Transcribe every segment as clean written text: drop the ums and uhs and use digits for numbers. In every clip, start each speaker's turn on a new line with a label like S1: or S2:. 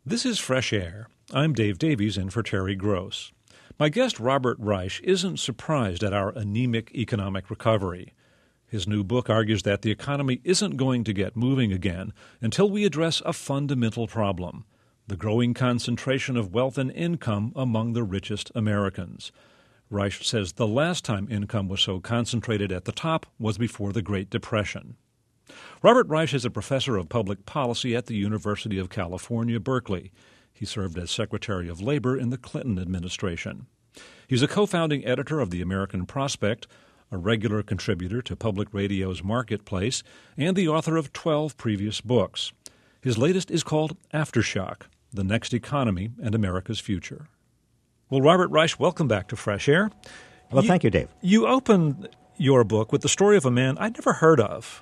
S1: This is Fresh Air. I'm Dave Davies in for Terry Gross. My guest Robert Reich isn't surprised at our anemic economic recovery. His new book argues that the economy isn't going to get moving again until we address a fundamental problem: the growing concentration of wealth and income among the richest Americans. Reich says the last time income was so concentrated at the top was before the Great Depression. Robert Reich is a professor of public policy at the University of California, Berkeley. He served as Secretary of Labor in the Clinton administration. He's a co-founding editor of the American Prospect, a regular contributor to Public Radio's Marketplace, and the author of 12 previous books. His latest is called Aftershock: The Next Economy and America's Future. Well, Robert Reich, welcome back to Fresh Air.
S2: Well, thank you, Dave.
S1: You open your book with the story of a man I'd never heard of,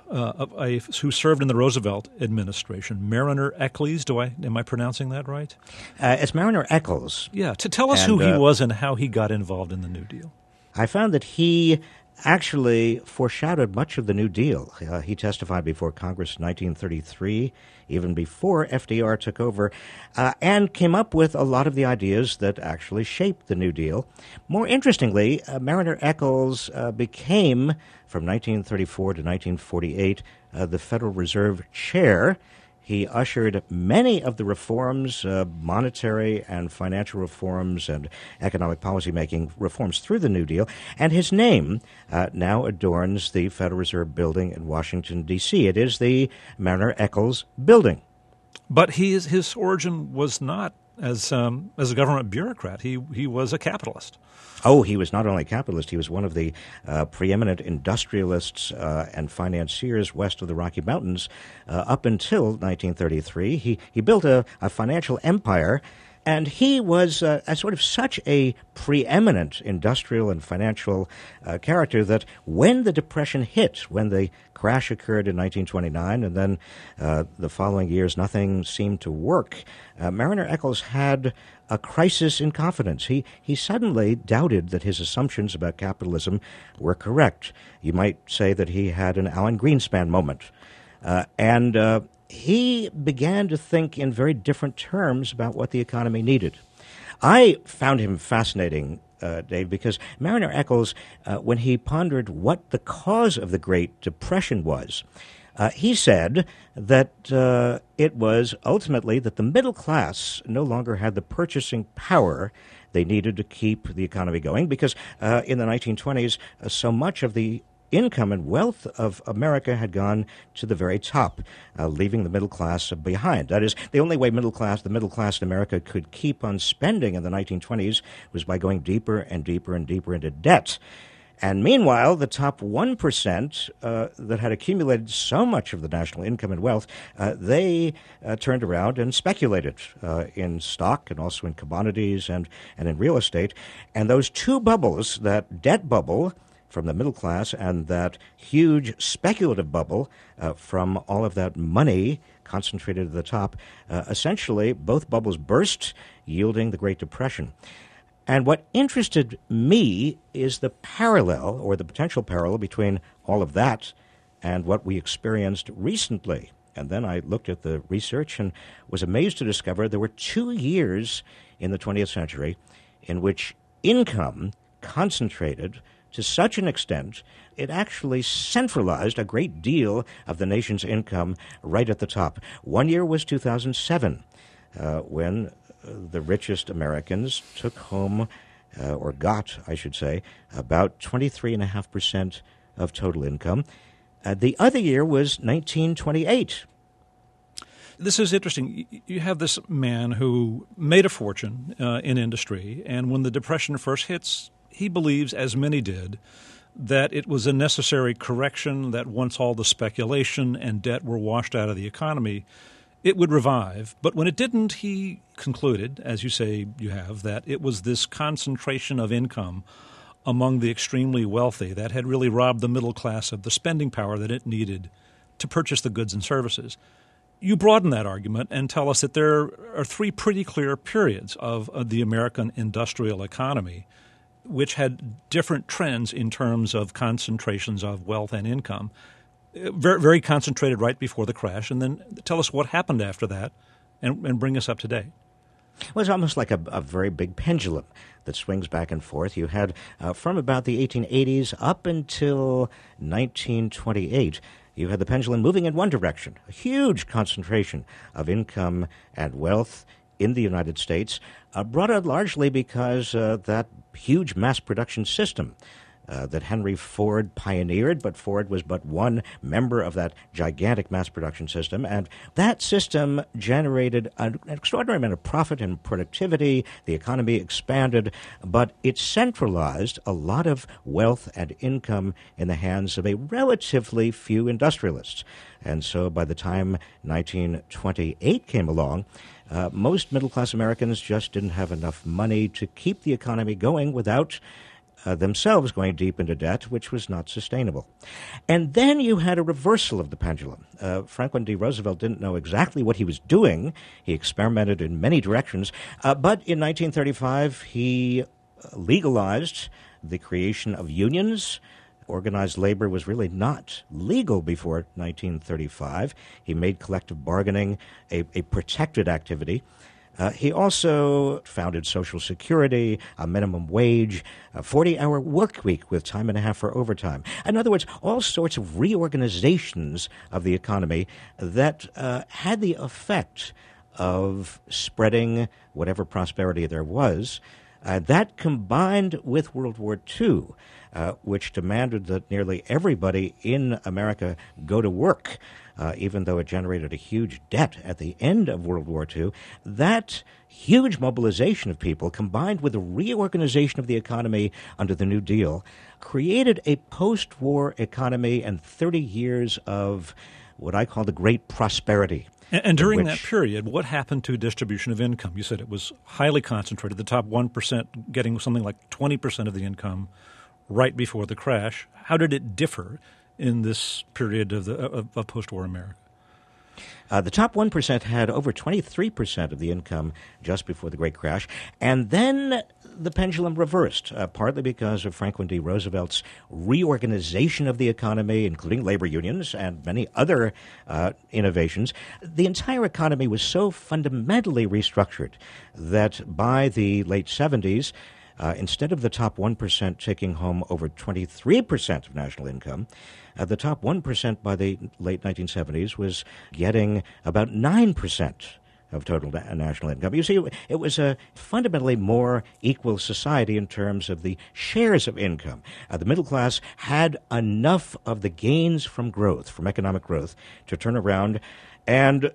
S1: who served in the Roosevelt administration, Mariner Eccles. Am I pronouncing that right?
S2: It's Mariner Eccles.
S1: Yeah, to tell us who he was and how he got involved in the New Deal.
S2: I found that he actually foreshadowed much of the New Deal. He testified before Congress in 1933, even before FDR took over, and came up with a lot of the ideas that actually shaped the New Deal. More interestingly, Mariner Eccles became, from 1934 to 1948, the Federal Reserve chair. He ushered many of the reforms, monetary and financial reforms and economic policy-making reforms through the New Deal, and his name now adorns the Federal Reserve building in Washington, D.C. It is the Mariner Eccles building.
S1: But his origin was not as a government bureaucrat. He was a capitalist.
S2: Oh, he was not only a capitalist, he was one of the preeminent industrialists and financiers west of the Rocky Mountains up until 1933. He built a financial empire, and he was sort of such a preeminent industrial and financial character that when the Depression hit, when the crash occurred in 1929, and then the following years nothing seemed to work, Mariner Eccles had a crisis in confidence. He suddenly doubted that his assumptions about capitalism were correct. You might say that he had an Alan Greenspan moment. And he began to think in very different terms about what the economy needed. I found him fascinating, Dave, because Mariner Eccles, when he pondered what the cause of the Great Depression was, he said that it was ultimately that the middle class no longer had the purchasing power they needed to keep the economy going, because in the 1920s, so much of the income and wealth of America had gone to the very top, leaving the middle class behind. That is, the only way the middle class in America could keep on spending in the 1920s was by going deeper and deeper and deeper into debt. And meanwhile, the top 1% that had accumulated so much of the national income and wealth, they turned around and speculated in stock and also in commodities and in real estate. And those two bubbles, that debt bubble from the middle class and that huge speculative bubble from all of that money concentrated at the top, essentially both bubbles burst, yielding the Great Depression. And what interested me is the parallel, or the potential parallel, between all of that and what we experienced recently. And then I looked at the research and was amazed to discover there were 2 years in the 20th century in which income concentrated to such an extent it actually centralized a great deal of the nation's income right at the top. One year was 2007, when the richest Americans took home, or got, I should say, about 23.5% of total income. The other year was 1928.
S1: This is interesting. You have this man who made a fortune in industry, and when the Depression first hits, he believes, as many did, that it was a necessary correction, that once all the speculation and debt were washed out of the economy, it would revive. But when it didn't, he concluded, as you say you have, that it was this concentration of income among the extremely wealthy that had really robbed the middle class of the spending power that it needed to purchase the goods and services. You broaden that argument and tell us that there are three pretty clear periods of the American industrial economy which had different trends in terms of concentrations of wealth and income. Very, very concentrated right before the crash, and then tell us what happened after that and bring us up to date?
S2: Well, it's almost like a very big pendulum that swings back and forth. You had, from about the 1880s up until 1928, you had the pendulum moving in one direction, a huge concentration of income and wealth in the United States, brought out largely because that huge mass production system that Henry Ford pioneered, but Ford was but one member of that gigantic mass production system. And that system generated an extraordinary amount of profit and productivity. The economy expanded, but it centralized a lot of wealth and income in the hands of a relatively few industrialists. And so by the time 1928 came along, most middle-class Americans just didn't have enough money to keep the economy going without themselves going deep into debt, which was not sustainable. And then you had a reversal of the pendulum. Franklin D. Roosevelt didn't know exactly what he was doing. He experimented in many directions. But in 1935, he legalized the creation of unions. Organized labor was really not legal before 1935. He made collective bargaining a protected activity. He also founded Social Security, a minimum wage, a 40-hour work week with time and a half for overtime. In other words, all sorts of reorganizations of the economy that had the effect of spreading whatever prosperity there was. That combined with World War II, which demanded that nearly everybody in America go to work, even though it generated a huge debt at the end of World War II, that huge mobilization of people, combined with the reorganization of the economy under the New Deal, created a post-war economy and 30 years of what I call the Great Prosperity.
S1: And during that period, what happened to distribution of income? You said it was highly concentrated, the top 1% getting something like 20% of the income right before the crash. How did it differ in this period of post-war America?
S2: The top 1% had over 23% of the income just before the Great Crash. And then the pendulum reversed, partly because of Franklin D. Roosevelt's reorganization of the economy, including labor unions and many other innovations. The entire economy was so fundamentally restructured that by the late 70s, instead of the top 1% taking home over 23% of national income, the top 1% by the late 1970s was getting about 9% of total national income. You see, it was a fundamentally more equal society in terms of the shares of income. The middle class had enough of the gains from growth, from economic growth, to turn around and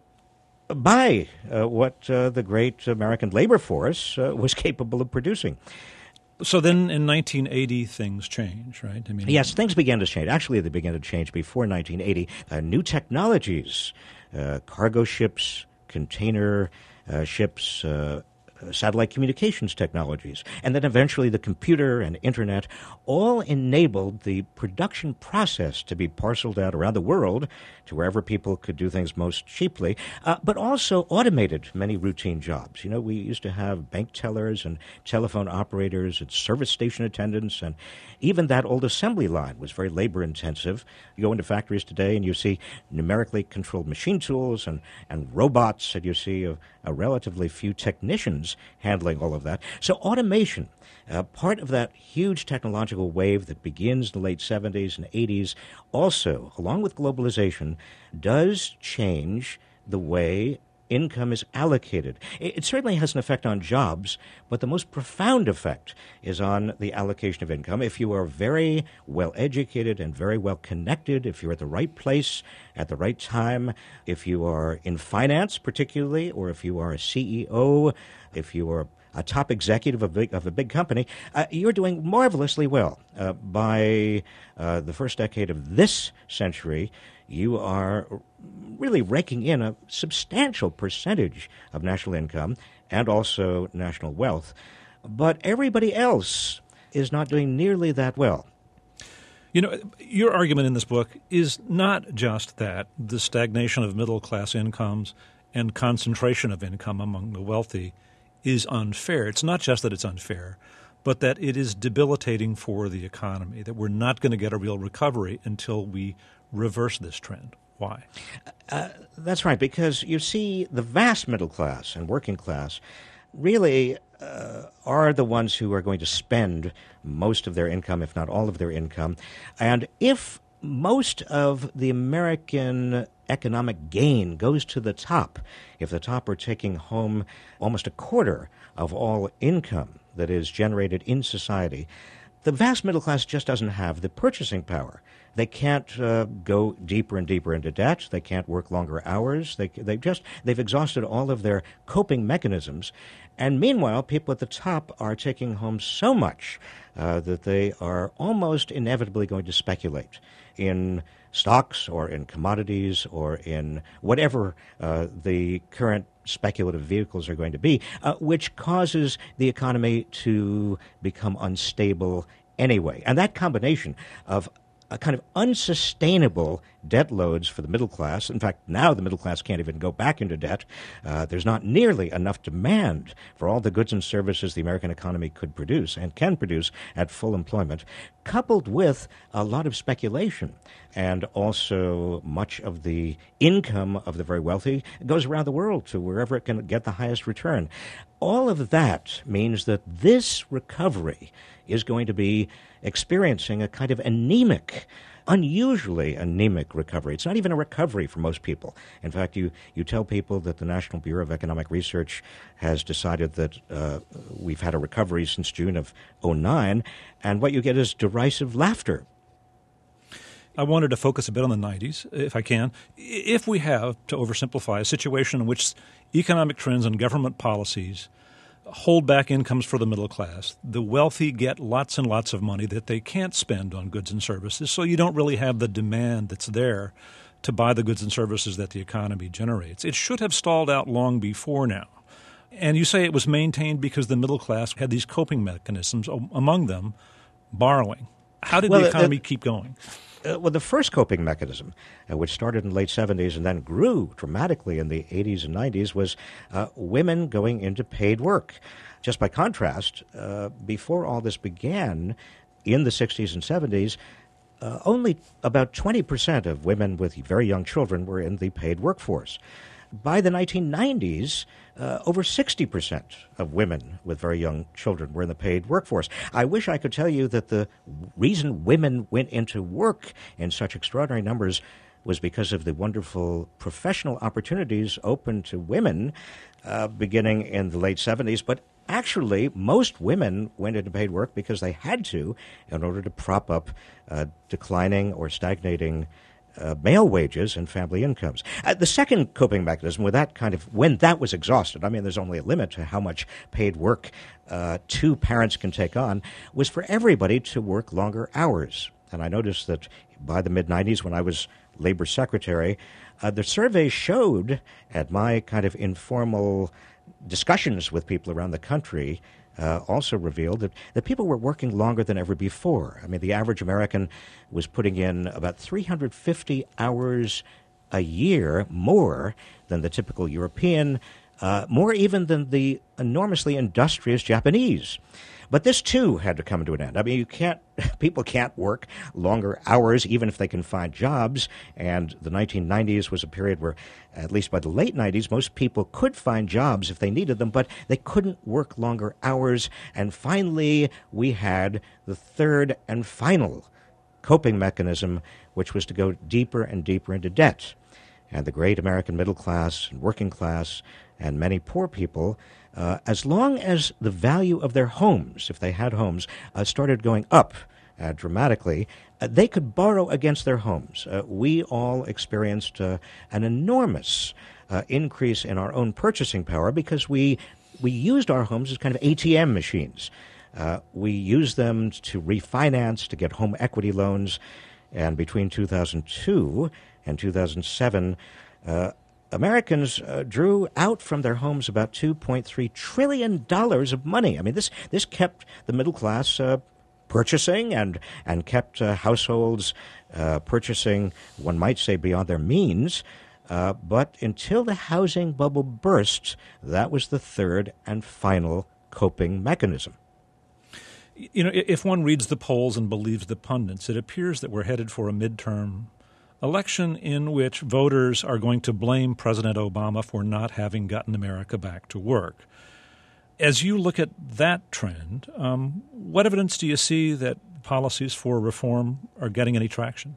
S2: buy what the great American labor force was capable of producing.
S1: So then in 1980, things change, right? I mean,
S2: yes, things began to change. Actually, they began to change before 1980. New technologies, cargo ships, container ships, satellite communications technologies, and then eventually the computer and internet all enabled the production process to be parceled out around the world to wherever people could do things most cheaply, but also automated many routine jobs. You know, we used to have bank tellers and telephone operators and service station attendants, and even that old assembly line was very labor-intensive. You go into factories today and you see numerically controlled machine tools and robots, and you see a relatively few technicians handling all of that. So automation, part of that huge technological wave that begins in the late 70s and 80s, also, along with globalization, does change the way income is allocated. It certainly has an effect on jobs, but the most profound effect is on the allocation of income. If you are very well educated and very well connected, if you're at the right place at the right time, if you are in finance particularly, or if you are a CEO, if you are a top executive of a big company, you're doing marvelously well. By the first decade of this century, you are really raking in a substantial percentage of national income and also national wealth. But everybody else is not doing nearly that well.
S1: You know, your argument in this book is not just that the stagnation of middle-class incomes and concentration of income among the wealthy is unfair. It's not just that it's unfair, but that it is debilitating for the economy, that we're not going to get a real recovery until we reverse this trend. Why?
S2: That's right, because you see the vast middle class and working class really are the ones who are going to spend most of their income, if not all of their income. And if most of the American economic gain goes to the top, if the top are taking home almost a quarter of all income that is generated in society, the vast middle class just doesn't have the purchasing power. They can't go deeper and deeper into debt. They can't work longer hours. They've exhausted all of their coping mechanisms. And meanwhile, people at the top are taking home so much that they are almost inevitably going to speculate in stocks or in commodities or in whatever the current speculative vehicles are going to be, which causes the economy to become unstable anyway. And that combination of a kind of unsustainable debt loads for the middle class. In fact, now the middle class can't even go back into debt. There's not nearly enough demand for all the goods and services the American economy could produce and can produce at full employment, coupled with a lot of speculation. And also much of the income of the very wealthy goes around the world to wherever it can get the highest return. All of that means that this recovery is going to be experiencing a kind of anemic, unusually anemic recovery. It's not even a recovery for most people. In fact, you tell people that the National Bureau of Economic Research has decided that we've had a recovery since June of 2009, and what you get is derisive laughter.
S1: I wanted to focus a bit on the 90s, if I can. If we have, to oversimplify, a situation in which economic trends and government policies hold back incomes for the middle class, the wealthy get lots and lots of money that they can't spend on goods and services, so you don't really have the demand that's there to buy the goods and services that the economy generates. It should have stalled out long before now. And you say it was maintained because the middle class had these coping mechanisms, among them borrowing. How did the economy keep going?
S2: Well, the first coping mechanism, which started in the late 70s and then grew dramatically in the 80s and 90s, was women going into paid work. Just by contrast, before all this began in the 60s and 70s, only about 20% of women with very young children were in the paid workforce. By the 1990s, over 60% of women with very young children were in the paid workforce. I wish I could tell you that the reason women went into work in such extraordinary numbers was because of the wonderful professional opportunities open to women beginning in the late 70s. But actually, most women went into paid work because they had to in order to prop up declining or stagnating male wages and family incomes. The second coping mechanism, when that was exhausted, I mean, there's only a limit to how much paid work two parents can take on, was for everybody to work longer hours. And I noticed that by the mid-90s, when I was labor secretary, the survey showed at my kind of informal discussions with people around the country also revealed that people were working longer than ever before. I mean, the average American was putting in about 350 hours a year more than the typical European, more even than the enormously industrious Japanese. But this, too, had to come to an end. I mean, people can't work longer hours even if they can find jobs. And the 1990s was a period where, at least by the late 90s, most people could find jobs if they needed them, but they couldn't work longer hours. And finally, we had the third and final coping mechanism, which was to go deeper and deeper into debt. And the great American middle class and working class and many poor people, as long as the value of their homes, if they had homes, started going up dramatically, they could borrow against their homes. We all experienced an enormous increase in our own purchasing power because we used our homes as kind of ATM machines. We used them to refinance, to get home equity loans, and between 2002 and 2007, Americans drew out from their homes about $2.3 trillion of money. I mean, this kept the middle class purchasing and kept households purchasing, one might say, beyond their means. But until the housing bubble burst, that was the third and final coping mechanism.
S1: You know, if one reads the polls and believes the pundits, it appears that we're headed for a midterm election in which voters are going to blame President Obama for not having gotten America back to work. As you look at that trend, what evidence do you see that policies for reform are getting any traction?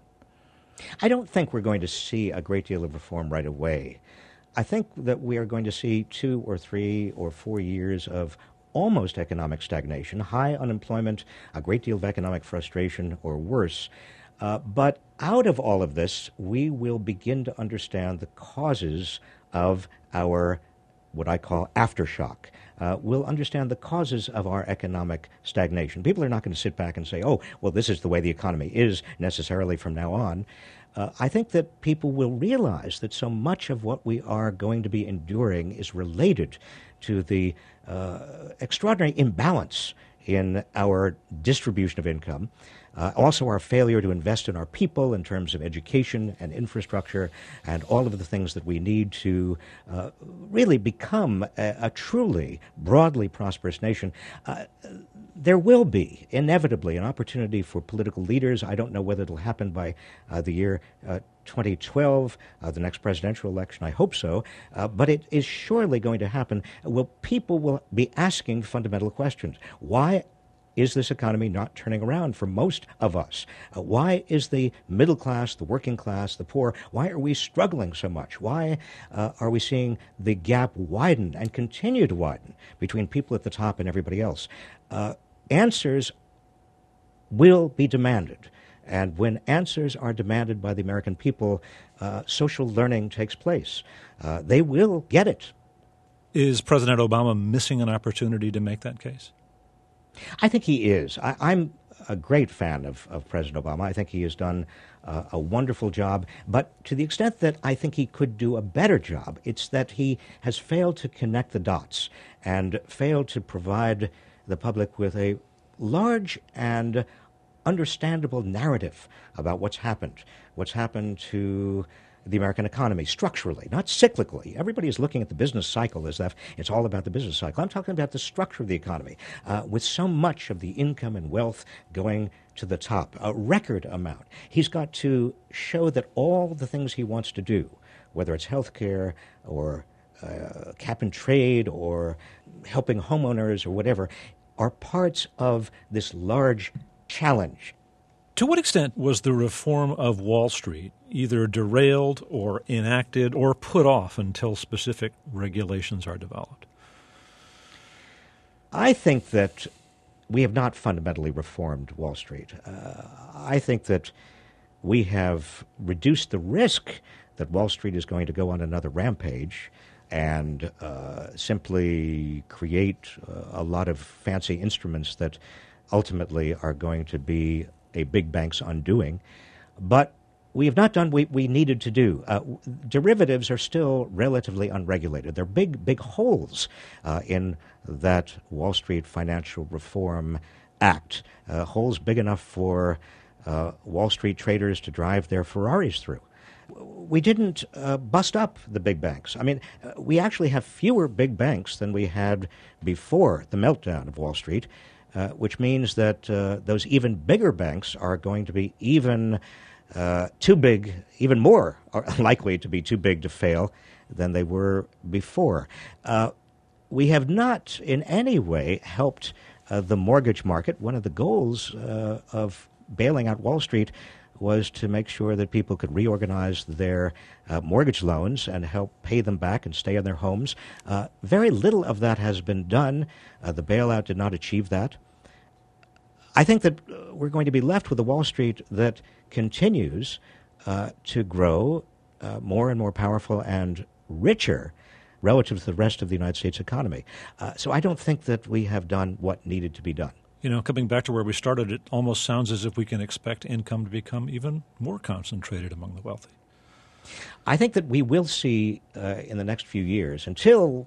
S2: I don't think we're going to see a great deal of reform right away. I think that we are going to see 2 or 3 or 4 years of almost economic stagnation, high unemployment, a great deal of economic frustration or worse. But out of all of this, we will begin to understand the causes of our, what I call, aftershock. We'll understand the causes of our economic stagnation. People are not going to sit back and say, oh, well, this is the way the economy is necessarily from now on. I think that people will realize that so much of what we are going to be enduring is related to the extraordinary imbalance in our distribution of income, also our failure to invest in our people in terms of education and infrastructure and all of the things that we need to really become a truly broadly prosperous nation. There will be, inevitably, an opportunity for political leaders. I don't know whether it'll happen by the year 2012, the next presidential election. I hope so. But it is surely going to happen. People will be asking fundamental questions. Why is this economy not turning around for most of us? Why is the middle class, the working class, the poor, why are we struggling so much? Why are we seeing the gap widen and continue to widen between people at the top and everybody else? Answers will be demanded. And when answers are demanded by the American people, social learning takes place. They will get it.
S1: Is President Obama missing an opportunity to make that case?
S2: I think he is. I'm a great fan of President Obama. I think he has done a wonderful job. But to the extent that I think he could do a better job, it's that he has failed to connect the dots and failed to provide the public with a large and understandable narrative about what's happened to the American economy structurally, not cyclically. Everybody is looking at the business cycle as if it's all about the business cycle. I'm talking about the structure of the economy, with so much of the income and wealth going to the top, a record amount. He's got to show that all the things he wants to do, whether it's health care or cap and trade or helping homeowners or whatever, are parts of this large challenge.
S1: To what extent was the reform of Wall Street either derailed or enacted or put off until specific regulations are developed?
S2: I think that we have not fundamentally reformed Wall Street. I think that we have reduced the risk that Wall Street is going to go on another rampage and simply create a lot of fancy instruments that ultimately are going to be a big bank's undoing. But we have not done what we needed to do. Derivatives are still relatively unregulated. There are big holes in that Wall Street Financial Reform Act, holes big enough for Wall Street traders to drive their Ferraris through. We didn't bust up the big banks. I mean, we actually have fewer big banks than we had before the meltdown of Wall Street, which means that those even bigger banks are going to be even too big, even more likely to be too big to fail than they were before. We have not in any way helped the mortgage market. One of the goals of bailing out Wall Street was to make sure that people could reorganize their mortgage loans and help pay them back and stay in their homes. Very little of that has been done. The bailout did not achieve that. I think that we're going to be left with a Wall Street that continues to grow more and more powerful and richer relative to the rest of the United States economy. So I don't think that we have done what needed to be done.
S1: You know, coming back to where we started, it almost sounds as if we can expect income to become even more concentrated among the wealthy.
S2: I think that we will see in the next few years, until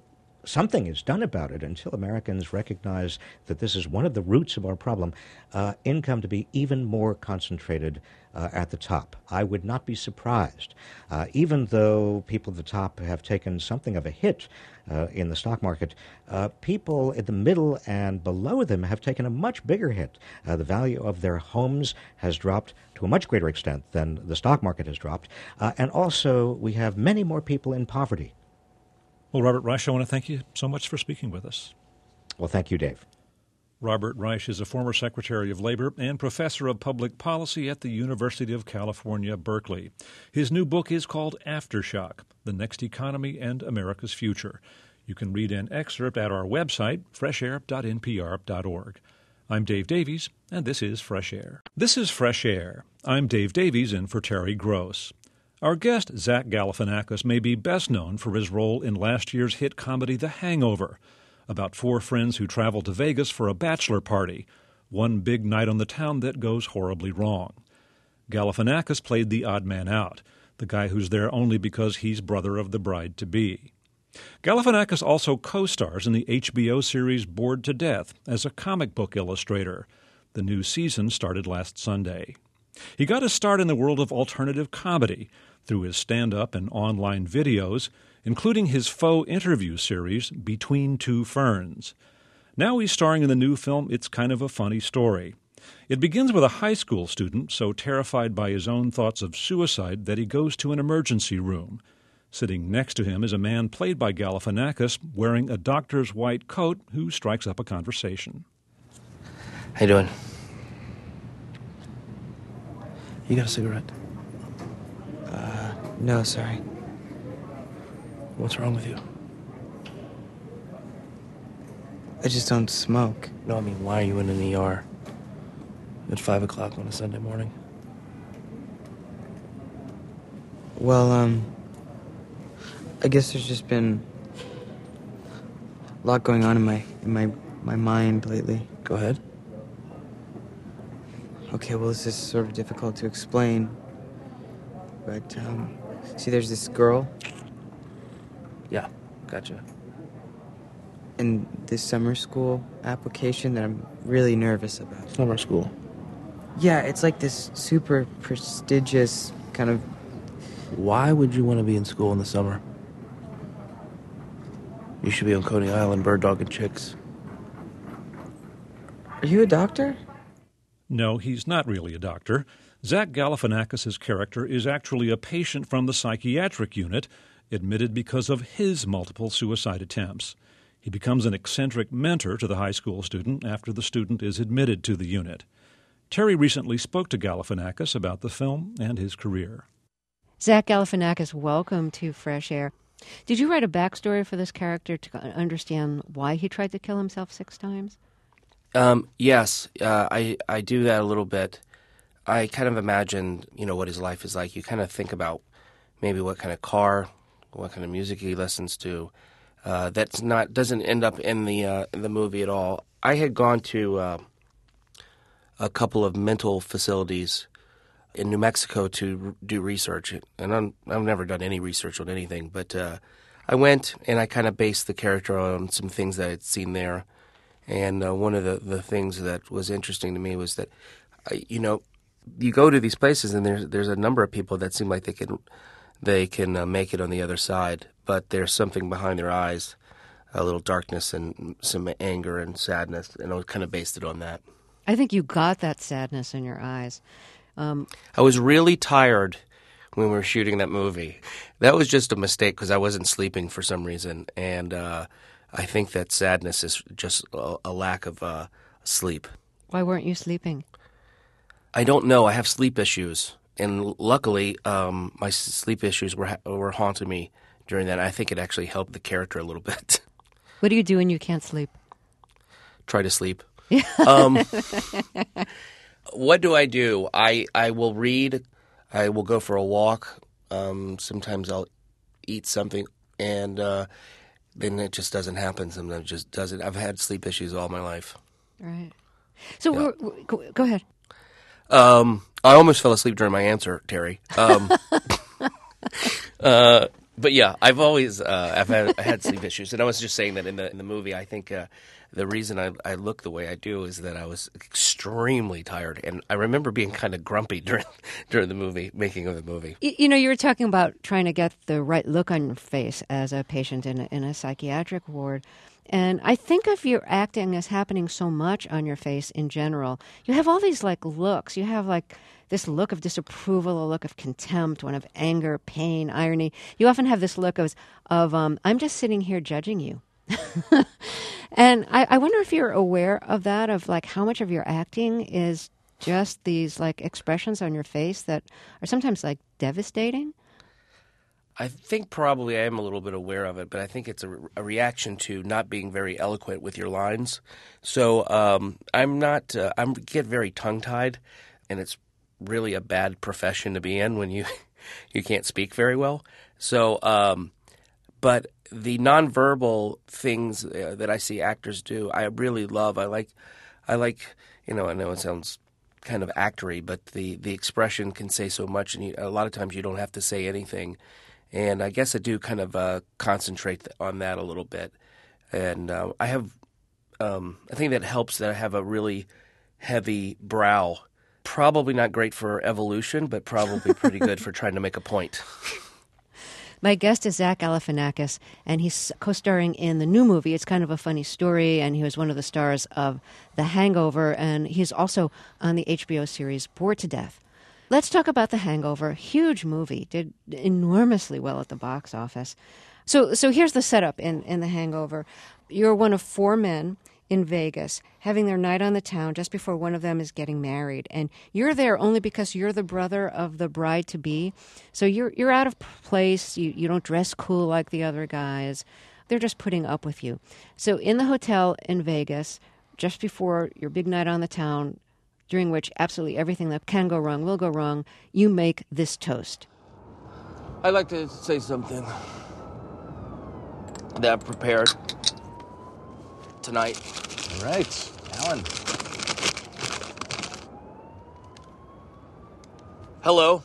S2: something is done about it, until Americans recognize that this is one of the roots of our problem, income to be even more concentrated at the top. I would not be surprised, even though people at the top have taken something of a hit in the stock market, people in the middle and below them have taken a much bigger hit. The value of their homes has dropped to a much greater extent than the stock market has dropped. And also, we have many more people in poverty.
S1: Well, Robert Reich, I want to thank you so much for speaking with us.
S2: Well, thank you, Dave.
S1: Robert Reich is a former Secretary of Labor and Professor of Public Policy at the University of California, Berkeley. His new book is called Aftershock: The Next Economy and America's Future. You can read an excerpt at our website, freshair.npr.org. I'm Dave Davies, and this is Fresh Air. This is Fresh Air. I'm Dave Davies in for Terry Gross. Our guest, Zach Galifianakis, may be best known for his role in last year's hit comedy The Hangover, about four friends who travel to Vegas for a bachelor party, one big night on the town that goes horribly wrong. Galifianakis played the odd man out, the guy who's there only because he's brother of the bride-to-be. Galifianakis also co-stars in the HBO series Bored to Death as a comic book illustrator. The new season started last Sunday. He got his start in the world of alternative comedy through his stand-up and online videos, including his faux interview series, Between Two Ferns. Now he's starring in the new film It's Kind of a Funny Story. It begins with a high school student so terrified by his own thoughts of suicide that he goes to an emergency room. Sitting next to him is a man played by Galifianakis wearing a doctor's white coat who strikes up a conversation.
S3: How you doing? You got a cigarette?
S4: No, sorry.
S3: What's wrong with you?
S4: I just don't smoke.
S3: No, I mean, why are you in an ER at 5 o'clock on a Sunday morning?
S4: Well, I guess there's just been a lot going on in my mind lately.
S3: Go ahead.
S4: Okay, well, this is sort of difficult to explain. But, see, there's this girl
S3: Yeah, gotcha.
S4: in this summer school application that I'm really nervous about.
S3: Summer school.
S4: Yeah, it's like this super prestigious kind of...
S3: Why would you want to be in school in the summer? You should be on Coney Island bird dogging chicks.
S4: Are you a doctor?
S1: No, he's not really a doctor. Zach Galifianakis' character is actually a patient from the psychiatric unit, admitted because of his multiple suicide attempts. He becomes an eccentric mentor to the high school student after the student is admitted to the unit. Terry recently spoke to Galifianakis about the film and his career.
S5: Zach Galifianakis, welcome to Fresh Air. Did you write a backstory for this character to understand why he tried to kill himself 6 times?
S3: Yes, I do that a little bit. I kind of imagine, what his life is like. You kind of think about maybe what kind of car, what kind of music he listens to. Doesn't end up in the movie at all. I had gone to a couple of mental facilities in New Mexico to do research, and I've never done any research on anything, but I went and I kind of based the character on some things that I'd seen there. And one of the things that was interesting to me was that, you go to these places and there's a number of people that seem like they can make it on the other side, but there's something behind their eyes, a little darkness and some anger and sadness, and I kind of based it on that.
S5: I think you got that sadness in your eyes.
S3: I was really tired when we were shooting that movie. That was just a mistake because I wasn't sleeping for some reason, and I think that sadness is just a lack of sleep.
S5: Why weren't you sleeping?
S3: I don't know. I have sleep issues, and luckily, my sleep issues were haunting me during that. I think it actually helped the character a little bit.
S5: What do you do when you can't sleep?
S3: Try to sleep. What do? I will read. I will go for a walk. Sometimes I'll eat something, and then it just doesn't happen. Sometimes it just doesn't. I've had sleep issues all my life.
S5: Right. So go ahead.
S3: I almost fell asleep during my answer, Terry. But yeah, I've always I had sleep issues, and I was just saying that in the movie. I think the reason I look the way I do is that I was extremely tired, and I remember being kind of grumpy during the movie, making of the movie.
S5: You were talking about trying to get the right look on your face as a patient in a psychiatric ward. And I think of your acting as happening so much on your face in general. You have all these like looks. You have like this look of disapproval, a look of contempt, one of anger, pain, irony. You often have this look of I'm just sitting here judging you. And I wonder if you're aware of that, of like how much of your acting is just these like expressions on your face that are sometimes like devastating.
S3: I think probably I am a little bit aware of it, but I think it's a reaction to not being very eloquent with your lines. So I'm not. I get very tongue-tied, and it's really a bad profession to be in when you can't speak very well. So, but the nonverbal things that I see actors do, I really love. I like. I know it sounds kind of actory, but the expression can say so much, and a lot of times you don't have to say anything. And I guess I do kind of concentrate on that a little bit. And I think that helps that I have a really heavy brow. Probably not great for evolution, but probably pretty good for trying to make a point.
S5: My guest is Zach Galifianakis, and he's co-starring in the new movie. It's kind of a funny story, and he was one of the stars of The Hangover, and he's also on the HBO series Bored to Death. Let's talk about The Hangover. Huge movie. Did enormously well at the box office. So here's the setup in The Hangover. You're one of 4 men in Vegas having their night on the town just before one of them is getting married. And you're there only because you're the brother of the bride-to-be. So you're out of place. You don't dress cool like the other guys. They're just putting up with you. So in the hotel in Vegas, just before your big night on the town, during which absolutely everything that can go wrong will go wrong, you make this toast.
S3: I'd like to say something that I've prepared tonight.
S6: All right, Alan.
S3: Hello.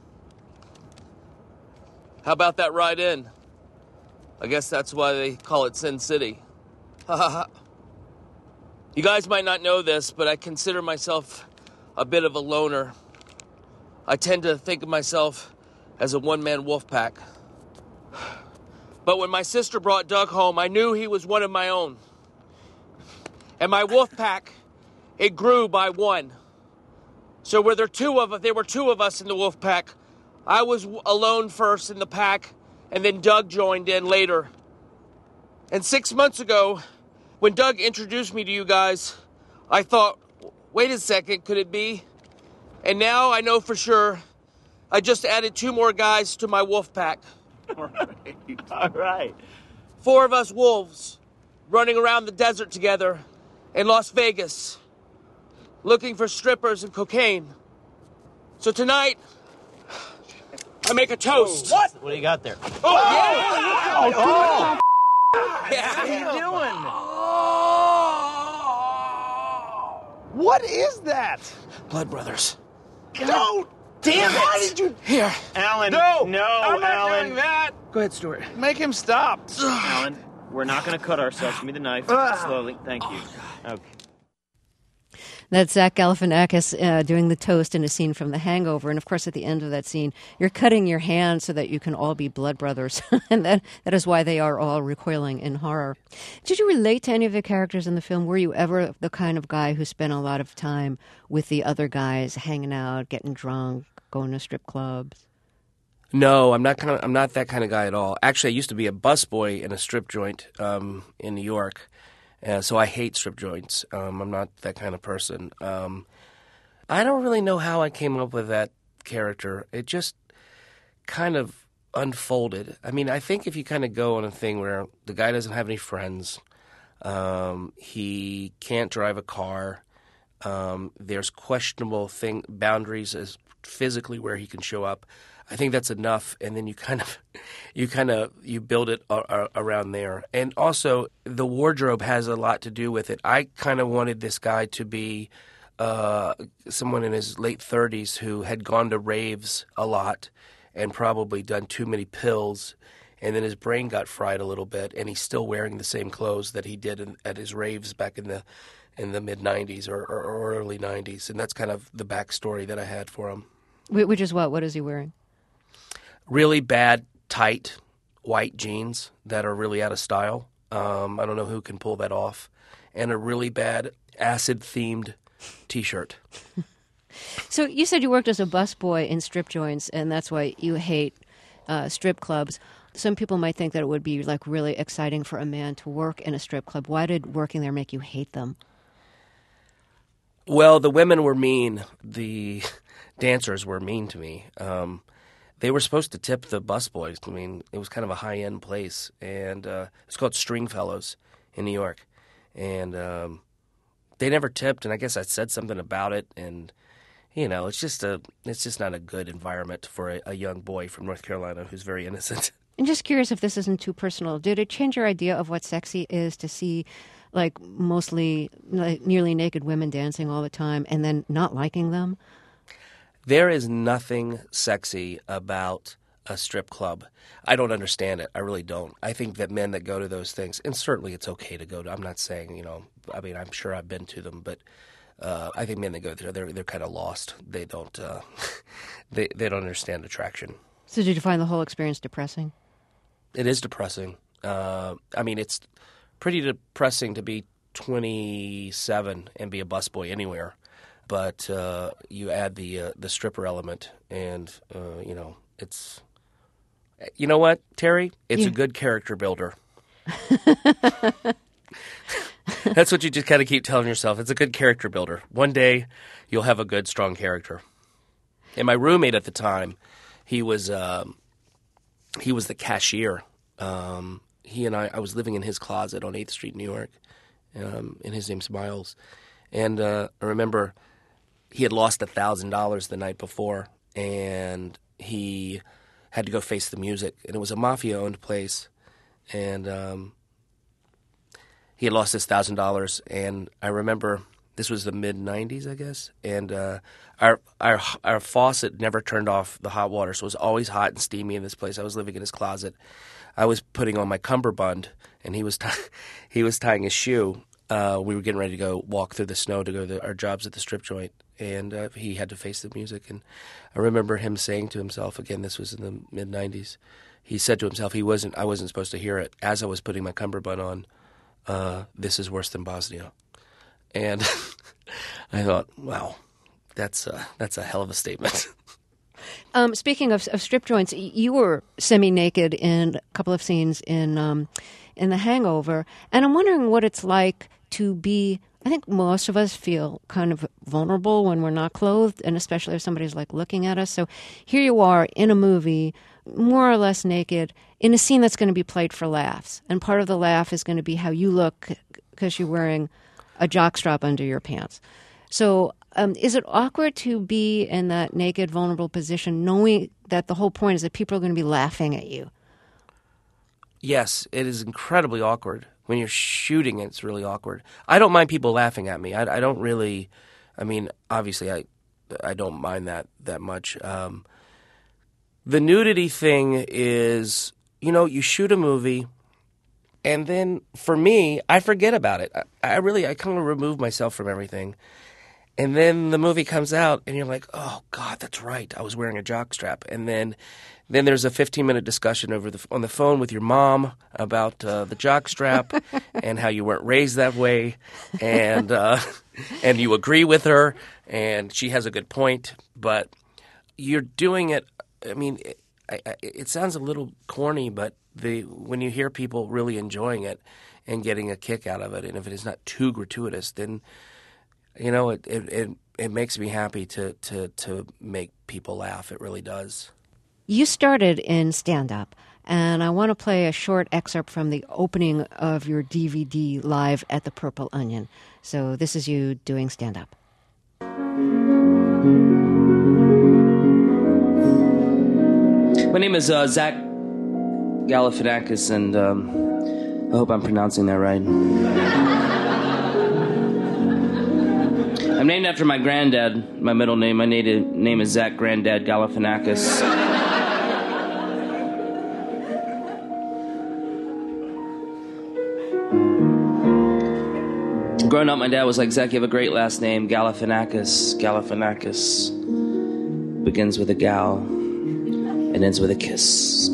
S3: How about that ride in? I guess that's why they call it Sin City. Ha ha ha. You guys might not know this, but I consider myself a bit of a loner. I tend to think of myself as a one-man wolf pack. But when my sister brought Doug home, I knew he was one of my own. And my wolf pack, it grew by 1. So where there were two of us in the wolf pack. I was alone first in the pack, and then Doug joined in later. And 6 months ago, when Doug introduced me to you guys, I thought, wait a second, could it be? And now I know for sure I just added 2 more guys to my wolf pack.
S6: All right.
S3: 4 of us wolves running around the desert together in Las Vegas, looking for strippers and cocaine. So tonight, I make a toast.
S6: What? What do you got there?
S3: Yeah!
S6: What are you doing? What is that?
S3: Blood Brothers.
S6: No! Damn it! Why did you...
S3: Here.
S6: Alan, no,
S7: I'm not
S6: Alan.
S7: doing that.
S3: Go ahead, Stuart.
S6: Make him stop.
S7: Alan, we're not going to cut ourselves. Give me the knife. Slowly. Thank you. Okay.
S5: That's Zach Galifianakis doing the toast in a scene from The Hangover. And, of course, at the end of that scene, you're cutting your hand so that you can all be blood brothers. And that is why they are all recoiling in horror. Did you relate to any of the characters in the film? Were you ever the kind of guy who spent a lot of time with the other guys, hanging out, getting drunk, going to strip clubs?
S3: No, I'm not that kind of guy at all. Actually, I used to be a busboy in a strip joint in New York. So I hate strip joints. I'm not that kind of person. I don't really know how I came up with that character. It just kind of unfolded. I mean, I think if you kind of go on a thing where the guy doesn't have any friends, he can't drive a car, there's questionable boundaries as physically where he can show up. I think that's enough, and then you build it around there. And also, the wardrobe has a lot to do with it. I kind of wanted this guy to be someone in his late 30s who had gone to raves a lot and probably done too many pills and then his brain got fried a little bit, and he's still wearing the same clothes that he did at his raves back in the mid '90s or early '90s, and that's kind of the backstory that I had for him.
S5: Which is what? What is he wearing?
S3: Really bad, tight, white jeans that are really out of style. I don't know who can pull that off, and a really bad acid-themed T-shirt.
S5: So you said you worked as a busboy in strip joints, and that's why you hate strip clubs. Some people might think that it would be like really exciting for a man to work in a strip club. Why did working there make you hate them?
S3: Well, the women were mean. The dancers were mean to me. They were supposed to tip the busboys. I mean, it was kind of a high-end place, and it's called Stringfellows in New York. And they never tipped, and I guess I said something about it, and it's just not a good environment for a young boy from North Carolina who's very innocent.
S5: I'm just curious if this isn't too personal. Did it change your idea of what sexy is to see, like, mostly nearly naked women dancing all the time and then not liking them?
S3: There is nothing sexy about a strip club. I don't understand it. I really don't. I think that men that go to those things, and certainly it's okay to go to, I'm not saying, I'm sure I've been to them, but I think men that go there, they're kind of lost. They don't, they don't understand attraction.
S5: So did you find the whole experience depressing?
S3: It is depressing. It's pretty depressing to be 27 and be a busboy anywhere, but you add the stripper element, and it's. You know what, Terry? It's a good character builder. That's what you just kind of keep telling yourself. It's a good character builder. One day, you'll have a good, strong character. And my roommate at the time, he was the cashier. He and I was living in his closet on 8th Street, New York, and his name's Miles. And I remember he had lost $1,000 the night before, and he had to go face the music. And it was a mafia-owned place, and he had lost his $1,000. And I remember this was the mid-'90s, I guess, and our faucet never turned off the hot water, so it was always hot and steamy in this place. I was living in his closet. I was putting on my cummerbund, and he was tying his shoe. We were getting ready to go walk through the snow to go to our jobs at the strip joint, and he had to face the music. And I remember him saying to himself, again, this was in the mid-'90s, he said to himself, I wasn't supposed to hear it, as I was putting my cummerbund on, this is worse than Bosnia. And I thought, wow, that's a hell of a statement.
S5: Speaking of strip joints, you were semi-naked in a couple of scenes in The Hangover, and I'm wondering what it's like to be. I think most of us feel kind of vulnerable when we're not clothed, and especially if somebody's like looking at us. So here you are in a movie, more or less naked, in a scene that's going to be played for laughs, and part of the laugh is going to be how you look because you're wearing a jockstrap under your pants. So is it awkward to be in that naked, vulnerable position, knowing that the whole point is that people are going to be laughing at you?
S3: Yes, it is incredibly awkward. When you're shooting, it's really awkward. I don't mind people laughing at me. I don't really, obviously I don't mind that much. The nudity thing is, you shoot a movie, and then for me, I forget about it. I kind of remove myself from everything. And then the movie comes out, and you're like, oh, God, that's right. I was wearing a jockstrap. And then there's a 15-minute discussion on the phone with your mom about the jockstrap and how you weren't raised that way. And you agree with her, and she has a good point. But you're doing it – it sounds a little corny, but when you hear people really enjoying it and getting a kick out of it, and if it is not too gratuitous, then – it makes me happy to make people laugh. It really does.
S5: You started in stand-up, and I want to play a short excerpt from the opening of your DVD live at the Purple Onion. So this is you doing stand-up.
S3: My name is Zach Galifianakis, and I hope I'm pronouncing that right. I'm named after my granddad. My middle name, my native name is Zach Granddad Galifianakis. Growing up, my dad was like, Zach, you have a great last name, Galifianakis. Galifianakis begins with a gal and ends with a kiss.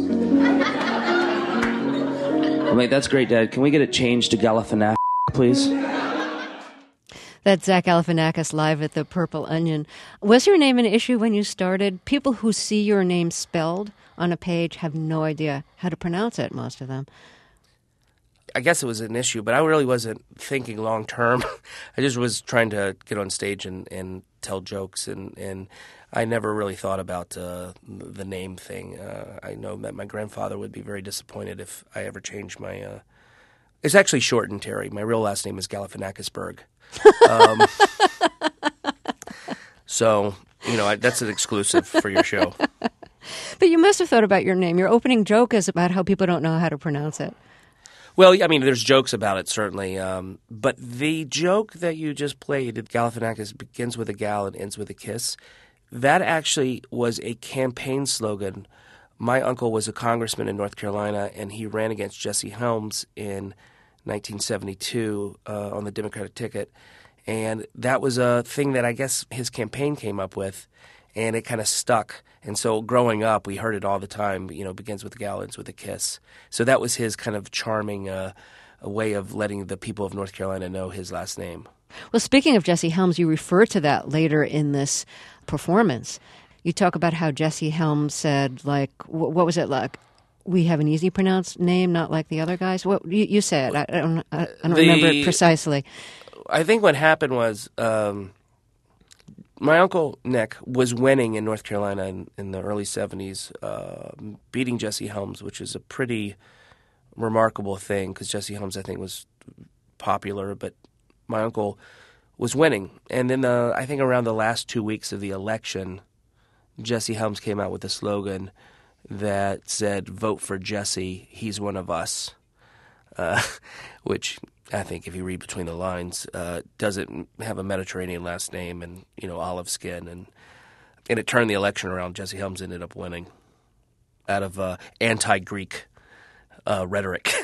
S3: I'm like, that's great, Dad. Can we get it changed to Galifianakis, please?
S5: That's Zach Galifianakis live at the Purple Onion. Was your name an issue when you started? People who see your name spelled on a page have no idea how to pronounce it, most of them.
S3: I guess it was an issue, but I really wasn't thinking long term. I just was trying to get on stage and tell jokes, and I never really thought about the name thing. I know that my grandfather would be very disappointed if I ever changed my... It's actually shortened, Terry. My real last name is Galifianakisberg. So, that's an exclusive for your show.
S5: But you must have thought about your name. Your opening joke is about how people don't know how to pronounce it.
S3: Well, I mean, there's jokes about it, certainly. But the joke that you just played, Galifianakis begins with a gal and ends with a kiss, that actually was a campaign slogan. My uncle was a congressman in North Carolina, and he ran against Jesse Helms in 1972 on the Democratic ticket. And that was a thing that I guess his campaign came up with, and it kind of stuck. And so growing up, we heard it all the time, begins with a gal, ends with a kiss. So that was his kind of charming a way of letting the people of North Carolina know his last name.
S5: Well, speaking of Jesse Helms, you refer to that later in this performance. You talk about how Jesse Helms said, like, what was it like? We have an easy pronounced name, not like the other guys. What you said? I don't remember it precisely.
S3: I think what happened was my uncle Nick was winning in North Carolina in the early 70s, beating Jesse Helms, which is a pretty remarkable thing because Jesse Helms, I think, was popular, but my uncle was winning. And then I think around the last 2 weeks of the election, Jesse Helms came out with a slogan that said, "Vote for Jesse, he's one of us," which I think if you read between the lines, doesn't have a Mediterranean last name and, olive skin. And it turned the election around. Jesse Helms ended up winning out of anti-Greek rhetoric.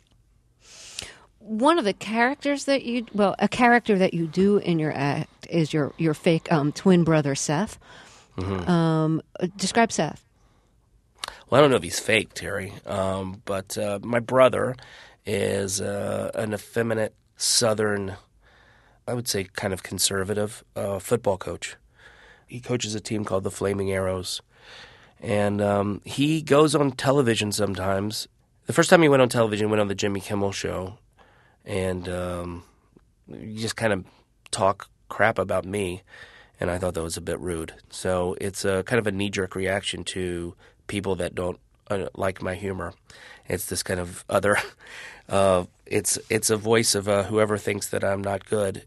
S5: One of the characters that a character that you do in your act is your fake twin brother, Seth. Mm-hmm. Describe Seth.
S3: Well, I don't know if he's fake, Terry, but my brother is an effeminate Southern, I would say kind of conservative football coach. He coaches a team called the Flaming Arrows, and he goes on television sometimes. The first time he went on television, he went on the Jimmy Kimmel Show, and you just kind of talk crap about me, and I thought that was a bit rude. So it's a kind of a knee-jerk reaction to people that don't like my humor. It's this kind of other. It's a voice of whoever thinks that I'm not good.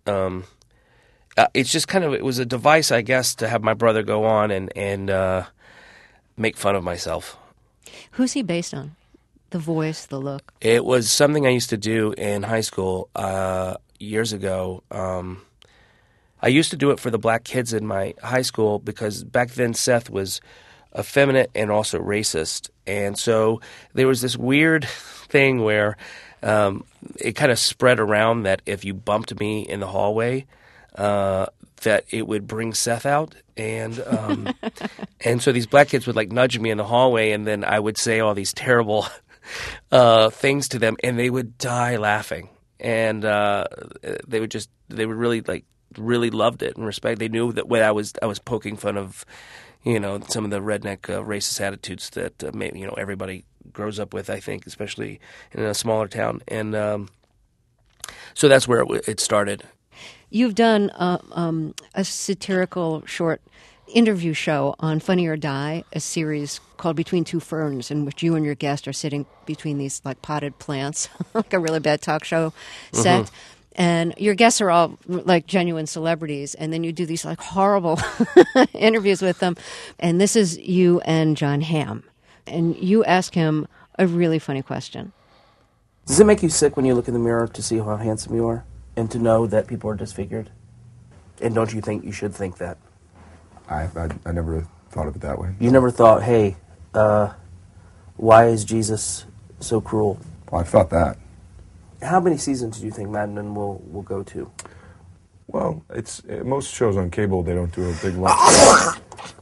S3: It's just it was a device, I guess, to have my brother go on and make fun of myself.
S5: Who's he based on? The voice, the look?
S3: It was something I used to do in high school years ago. I used to do it for the black kids in my high school because back then Seth was effeminate and also racist. And so there was this weird thing where it kind of spread around that if you bumped me in the hallway, that it would bring Seth out. And and so these black kids would nudge me in the hallway, and then I would say all these terrible things to them, and they would die laughing. And they would really loved it and respect. They knew that when I was poking fun of some of the redneck racist attitudes that everybody grows up with, I think, especially in a smaller town. And so that's where it started.
S5: You've done a satirical short interview show on Funny or Die, a series called Between Two Ferns, in which you and your guest are sitting between these potted plants, like a really bad talk show set. Mm-hmm. And your guests are all genuine celebrities, and then you do these horrible interviews with them. And this is you and John Hamm. And you ask him a really funny question.
S3: Does it make you sick when you look in the mirror to see how handsome you are and to know that people are disfigured? And don't you think you should think that?
S8: I never thought of it that way.
S3: You never thought, hey, why is Jesus so cruel?
S8: Well, I've thought that.
S3: How many seasons do you think Mad Men will go to?
S8: Well, it's most shows on cable, they don't do a big launch.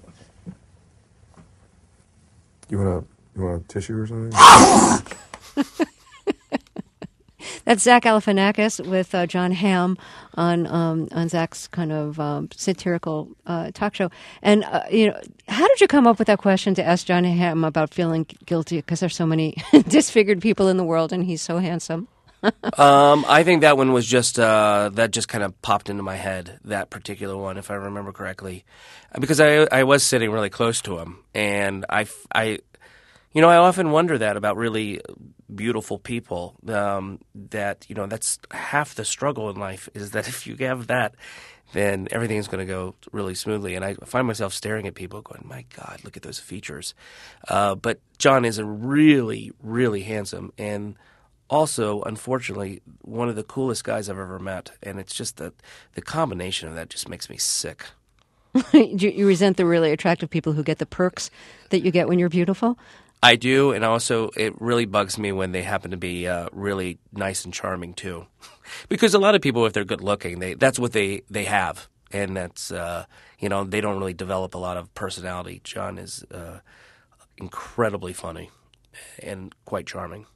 S8: You want a tissue or something?
S5: That's Zach Galifianakis with John Hamm on Zach's kind of satirical talk show. And how did you come up with that question to ask John Hamm about feeling guilty because there's so many disfigured people in the world and he's so handsome?
S3: I think that one was just that just kind of popped into my head, that particular one, if I remember correctly, because I was sitting really close to him, and I often wonder that about really beautiful people. That that's half the struggle in life, is that if you have that, then everything's going to go really smoothly. And I find myself staring at people going, my God, look at those features. But John is a really, really handsome and also, unfortunately, one of the coolest guys I've ever met. And it's just that the combination of that just makes me sick.
S5: You resent the really attractive people who get the perks that you get when you're beautiful?
S3: I do, and also it really bugs me when they happen to be really nice and charming too, because a lot of people, if they're good looking, that's what they have, and that's they don't really develop a lot of personality. John is incredibly funny and quite charming.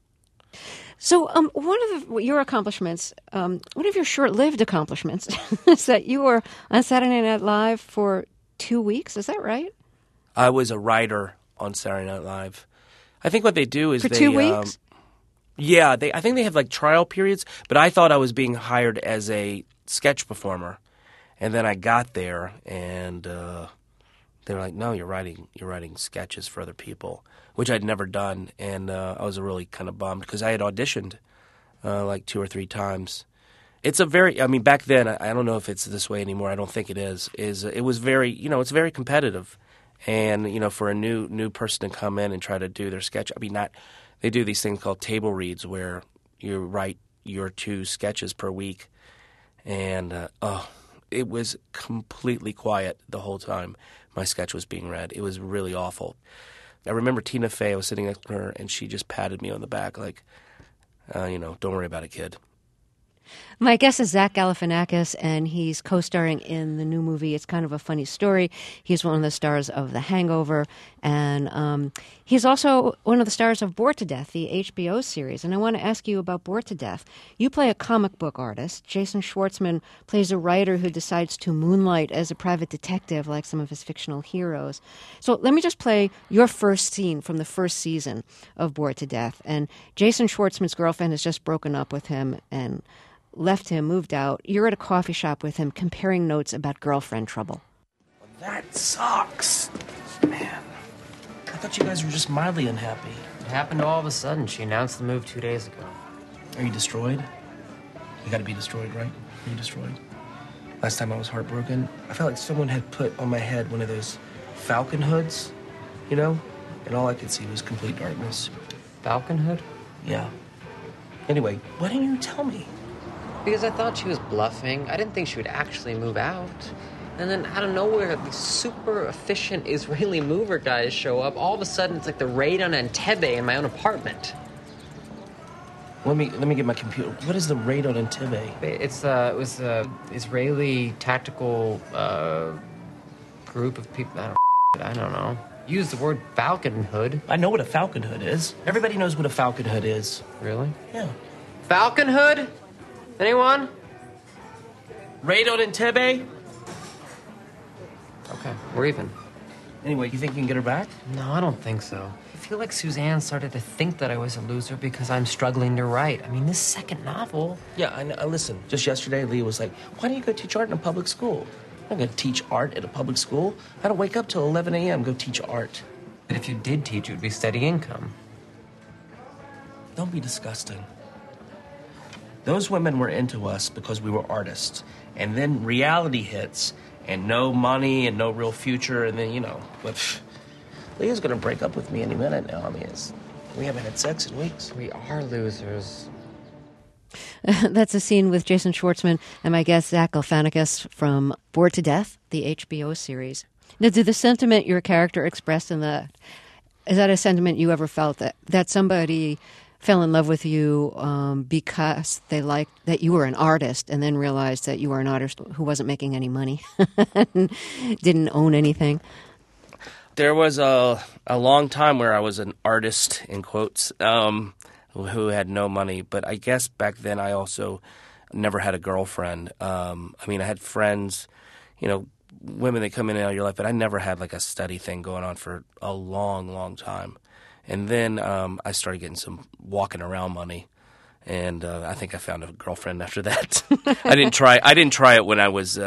S5: So one of your accomplishments, one of your short-lived accomplishments, is that you were on Saturday Night Live for 2 weeks. Is that right?
S3: I was a writer on Saturday Night Live. I think what they do is
S5: for 2 weeks?
S3: Yeah, I think they have like trial periods, but I thought I was being hired as a sketch performer. And then I got there and they were like, "No, you're writing sketches for other people," which I'd never done, and I was really kind of bummed because I had auditioned like 2 or 3 times. It's back then, I don't know if it's this way anymore. I don't think it is. It was very, it's very competitive. And, for a new person to come in and try to do their sketch, they do these things called table reads where you write your 2 sketches per week. And, it was completely quiet the whole time my sketch was being read. It was really awful. I remember Tina Fey, I was sitting next to her, and she just patted me on the back like, don't worry about it, kid.
S5: My guest is Zach Galifianakis, and he's co-starring in the new movie It's Kind of a Funny Story. He's one of the stars of The Hangover, and he's also one of the stars of Bored to Death, the HBO series. And I want to ask you about Bored to Death. You play a comic book artist. Jason Schwartzman plays a writer who decides to moonlight as a private detective like some of his fictional heroes. So let me just play your first scene from the first season of Bored to Death. And Jason Schwartzman's girlfriend has just broken up with him and left him, moved out. You're at a coffee shop with him comparing notes about girlfriend trouble.
S3: That sucks. Man, I thought you guys were just mildly unhappy.
S9: It happened all of a sudden. She announced the move 2 days ago.
S3: Are you destroyed? You gotta be destroyed, right? Are you destroyed? Last time I was heartbroken, I felt like someone had put on my head one of those falcon hoods, and all I could see was complete darkness.
S9: Falcon hood?
S3: Yeah. Anyway, why didn't you tell me?
S9: Because I thought she was bluffing. I didn't think she would actually move out. And then out of nowhere, these super efficient Israeli mover guys show up. All of a sudden, it's like the raid on Entebbe in my own apartment.
S3: Let me get my computer. What is the raid on Entebbe?
S9: It was the Israeli tactical group of people. I don't know. Use the word falcon hood.
S3: I know what a falcon hood is. Everybody knows what a falcon hood is.
S9: Really?
S3: Yeah.
S9: Falcon hood? Anyone?
S3: Raid on Entebbe?
S9: Okay, we're even.
S3: Anyway, you think you can get her back?
S9: No, I don't think so. I feel like Suzanne started to think that I was a loser because I'm struggling to write. I mean, this second novel...
S3: Yeah, I know. Listen, just yesterday, Leah was like, why don't you go teach art in a public school? I'm not going to teach art at a public school. I don't wake up till 11 a.m. go teach art.
S9: But if you did teach, it would be steady income.
S3: Don't be disgusting. Those women were into us because we were artists. And then reality hits, and no money and no real future, and then, but Leah's going to break up with me any minute now. I mean, we haven't had sex in weeks.
S9: We are losers.
S5: That's a scene with Jason Schwartzman and my guest, Zach Galifianakis from Bored to Death, the HBO series. Now, did the sentiment your character expressed in that, is that a sentiment you ever felt that somebody fell in love with you because they liked that you were an artist, and then realized that you were an artist who wasn't making any money, and didn't own anything?
S3: There was a long time where I was an artist, in quotes, who had no money. But I guess back then I also never had a girlfriend. I mean, I had friends, women that come in and out of your life, but I never had like a steady thing going on for a long, long time. And then I started getting some walking around money, and I think I found a girlfriend after that. I didn't try it when I was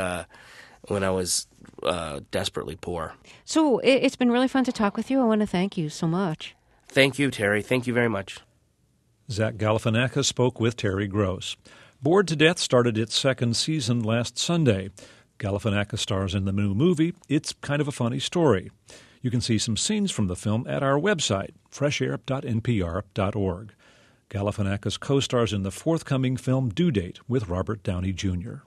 S3: desperately poor.
S5: So it's been really fun to talk with you. I want to thank you so much.
S3: Thank you, Terry. Thank you very much.
S1: Zach Galifianakis spoke with Terry Gross. Bored to Death started its second season last Sunday. Galifianakis stars in the new movie. It's kind of a funny story. You can see some scenes from the film at our website, freshair.npr.org. Galifianakis co-stars in the forthcoming film Due Date with Robert Downey Jr.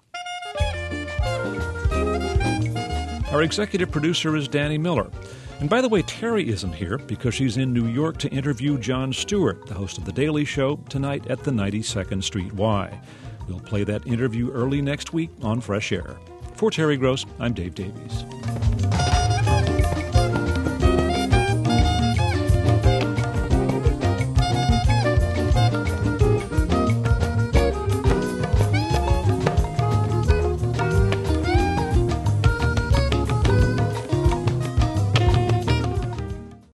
S1: Our executive producer is Danny Miller. And by the way, Terry isn't here because she's in New York to interview Jon Stewart, the host of The Daily Show, tonight at the 92nd Street Y. We'll play that interview early next week on Fresh Air. For Terry Gross, I'm Dave Davies.